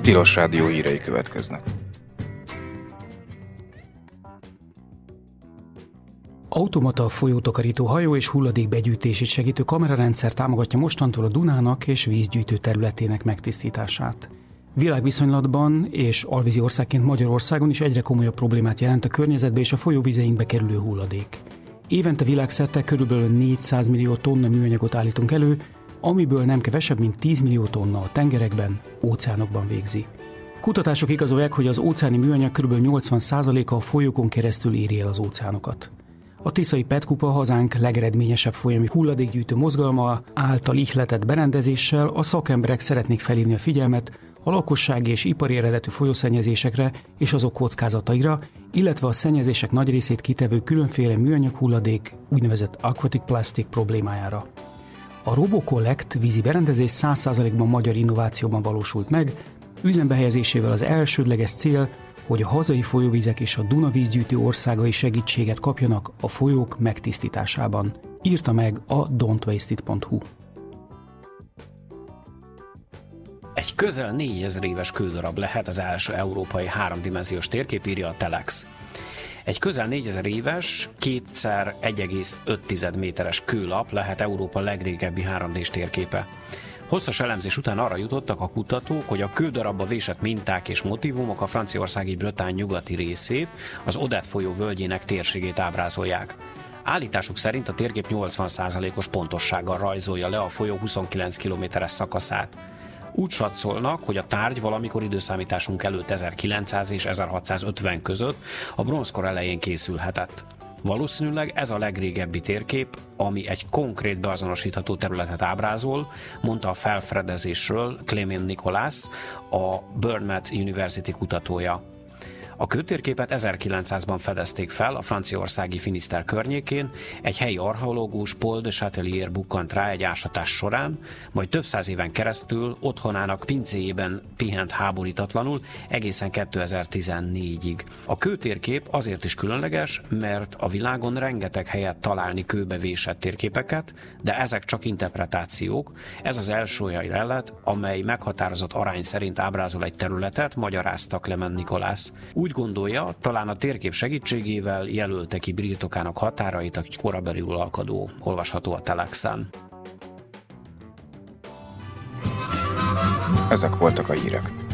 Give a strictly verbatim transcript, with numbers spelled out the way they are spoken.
Tilos Rádió hírei következnek. Automata folyótakarító hajó és hulladékbegyűjtését segítő kamerarendszer támogatja mostantól a Dunának és vízgyűjtő területének megtisztítását. Világviszonylatban és alvízi országként Magyarországon is egyre komolyabb problémát jelent a környezetbe és a folyóvizeinkbe kerülő hulladék. Évente világszerte körülbelül négyszáz millió tonna műanyagot állítunk elő, amiből nem kevesebb, mint tíz millió tonna a tengerekben, óceánokban végzi. Kutatások igazolják, hogy az óceáni műanyag kb. nyolcvan százaléka a folyókon keresztül éri el az óceánokat. A tiszai Petkupa, hazánk legeredményesebb folyami hulladékgyűjtő mozgalma által ihletett berendezéssel a szakemberek szeretnék felhívni a figyelmet a lakossági és ipari eredetű folyószennyezésekre és azok kockázataira, illetve a szennyezések nagy részét kitevő különféle műanyag hulladék, úgynevezett aquatic plastic problémájára. A RoboCollect vízi berendezés száz százalékban magyar innovációban valósult meg, üzembe helyezésével az elsődleges cél, hogy a hazai folyóvizek és a Duna vízgyűjtő országai segítséget kapjanak a folyók megtisztításában, írta meg a dont waste it pont hu. Egy közel négyezer éves kődarab lehet az első európai háromdimenziós térkép, írja a Telex. Egy közel négyezer éves, kétszer egy egész öt méteres kőlap lehet Európa legrégebbi három dés térképe. Hosszas elemzés után arra jutottak a kutatók, hogy a kődarabba vésett minták és motívumok a franciaországi Bretagne nyugati részét, az Odette folyó völgyének térségét ábrázolják. Állításuk szerint a térkép nyolcvan százalékos pontossággal rajzolja le a folyó huszonkilenc kilométeres szakaszát. Úgy satszolnak, hogy a tárgy valamikor időszámításunk előtt ezerkilencszáz és ezerhatszázötven között a bronzkor elején készülhetett. Valószínűleg ez a legrégebbi térkép, ami egy konkrét beazonosítható területet ábrázol, mondta a felfedezésről Clément Nicolas, a Bournemouth University kutatója. A kőtérképet ezerkilencszázban fedezték fel a franciaországi Finiszter környékén, egy helyi archeológus, Paul de Chatelier bukkant rá egy ásatás során, majd több száz éven keresztül otthonának pincéjében pihent háborítatlanul egészen kétezer-tizennégyig. A kőtérkép azért is különleges, mert a világon rengeteg helyet találni kőbe vésett térképeket, de ezek csak interpretációk. Ez az első olyan lelet, amely meghatározott arány szerint ábrázol egy területet, magyarázta Clément Nicolas. Úgy gondolja, talán a térkép segítségével jelölte ki birtokának határait a korabeli uralkodó, olvasható a Telexen. Ezek voltak a hírek.